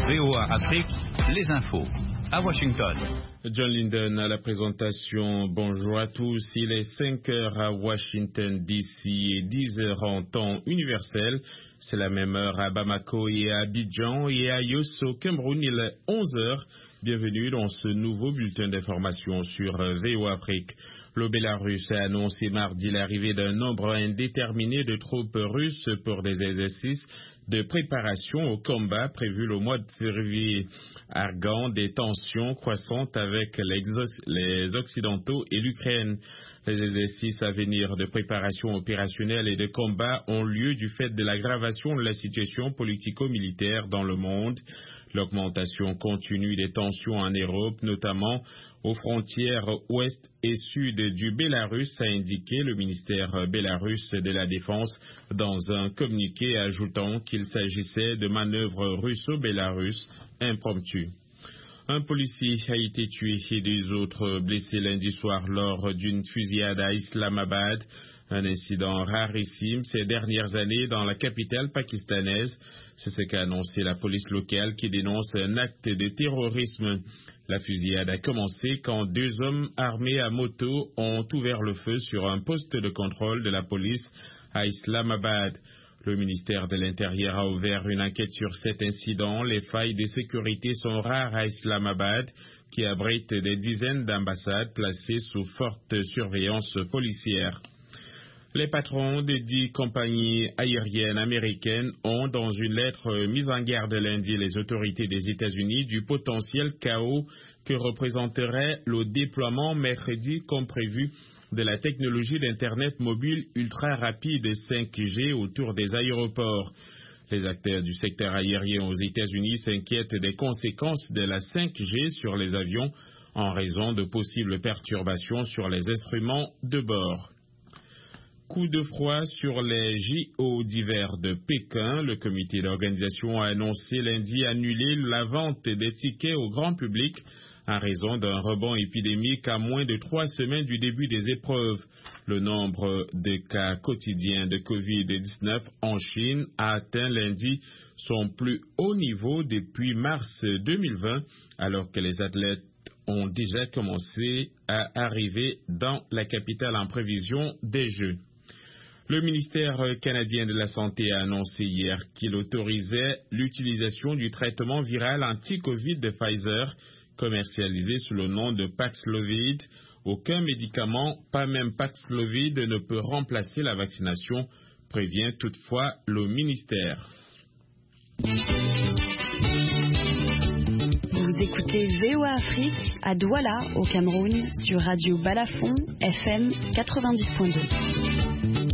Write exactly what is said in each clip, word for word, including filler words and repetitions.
V O A Afrique, les infos. À Washington. John Linden à la présentation. Bonjour à tous. Il est cinq heures à Washington D C et dix heures en temps universel. C'est la même heure à Bamako et à Abidjan et à Yos au Cameroun. Il est onze heures. Bienvenue dans ce nouveau bulletin d'information sur V O A Afrique. Le Bélarus a annoncé mardi l'arrivée d'un nombre indéterminé de troupes russes pour des exercices de préparation au combat prévu le mois de février, arguant des tensions croissantes avec les, les Occidentaux et l'Ukraine. Les exercices à venir de préparation opérationnelle et de combat ont lieu du fait de l'aggravation de la situation politico-militaire dans le monde, l'augmentation continue des tensions en Europe, notamment aux frontières ouest et sud du Bélarus, a indiqué le ministère bélarusse de la Défense dans un communiqué, ajoutant qu'il s'agissait de manœuvres russo-bélarusses impromptues. Un policier a été tué et des autres blessés lundi soir lors d'une fusillade à Islamabad, un incident rarissime ces dernières années dans la capitale pakistanaise. C'est ce qu'a annoncé la police locale qui dénonce un acte de terrorisme. La fusillade a commencé quand deux hommes armés à moto ont ouvert le feu sur un poste de contrôle de la police à Islamabad. Le ministère de l'Intérieur a ouvert une enquête sur cet incident. Les failles de sécurité sont rares à Islamabad, qui abrite des dizaines d'ambassades placées sous forte surveillance policière. Les patrons des dix compagnies aériennes américaines ont, dans une lettre, mis en garde lundi les autorités des États-Unis du potentiel chaos que représenterait le déploiement mercredi comme prévu de la technologie d'Internet mobile ultra rapide cinq G autour des aéroports. Les acteurs du secteur aérien aux États-Unis s'inquiètent des conséquences de la cinq G sur les avions en raison de possibles perturbations sur les instruments de bord. Coup de froid sur les J O d'hiver de Pékin. Le comité d'organisation a annoncé lundi annuler la vente des tickets au grand public en raison d'un rebond épidémique à moins de trois semaines du début des épreuves. Le nombre de cas quotidiens de covid dix-neuf en Chine a atteint lundi son plus haut niveau depuis mars deux mille vingt, alors que les athlètes ont déjà commencé à arriver dans la capitale en prévision des Jeux. Le ministère canadien de la Santé a annoncé hier qu'il autorisait l'utilisation du traitement viral anti-Covid de Pfizer, commercialisé sous le nom de Paxlovid. Aucun médicament, pas même Paxlovid, ne peut remplacer la vaccination, prévient toutefois le ministère. Vous écoutez V O A Afrique à Douala, au Cameroun, sur Radio Balafon, F M quatre-vingt-dix point deux.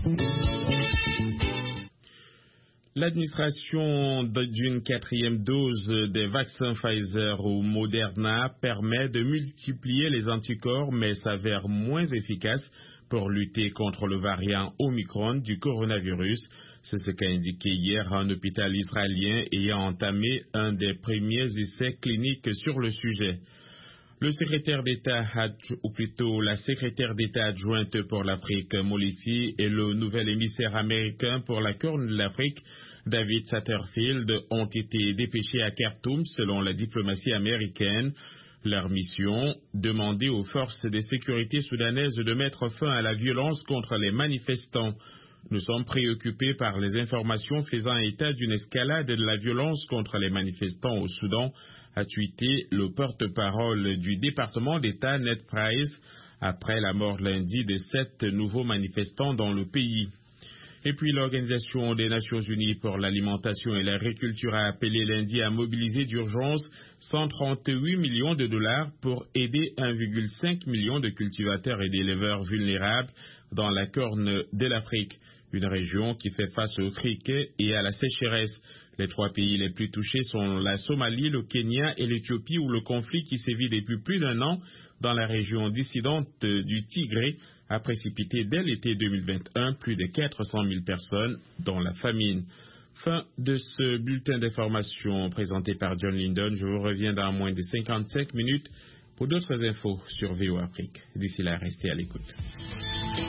L'administration d'une quatrième dose des vaccins Pfizer ou Moderna permet de multiplier les anticorps, mais s'avère moins efficace pour lutter contre le variant Omicron du coronavirus. C'est ce qu'a indiqué hier un hôpital israélien ayant entamé un des premiers essais cliniques sur le sujet. Le secrétaire d'État, ou plutôt la secrétaire d'État adjointe pour l'Afrique, Molifi, et le nouvel émissaire américain pour la Corne de l'Afrique, David Satterfield, ont été dépêchés à Khartoum selon la diplomatie américaine. Leur mission, demander aux forces de sécurité soudanaises de mettre fin à la violence contre les manifestants. Nous sommes préoccupés par les informations faisant état d'une escalade de la violence contre les manifestants au Soudan, a tweeté le porte-parole du département d'État Ned Price après la mort lundi de sept nouveaux manifestants dans le pays. Et puis l'Organisation des Nations Unies pour l'alimentation et l'agriculture a appelé lundi à mobiliser d'urgence cent trente-huit millions de dollars pour aider un virgule cinq million de cultivateurs et d'éleveurs vulnérables dans la Corne de l'Afrique, une région qui fait face au criquet et à la sécheresse. Les trois pays les plus touchés sont la Somalie, le Kenya et l'Éthiopie, où le conflit qui sévit depuis plus d'un an dans la région dissidente du Tigré a précipité dès l'été deux mille vingt et un plus de quatre cent mille personnes dans la famine. Fin de ce bulletin d'information présenté par John Linden. Je vous reviens dans moins de cinquante-cinq minutes pour d'autres infos sur V O A Afrique. D'ici là, restez à l'écoute.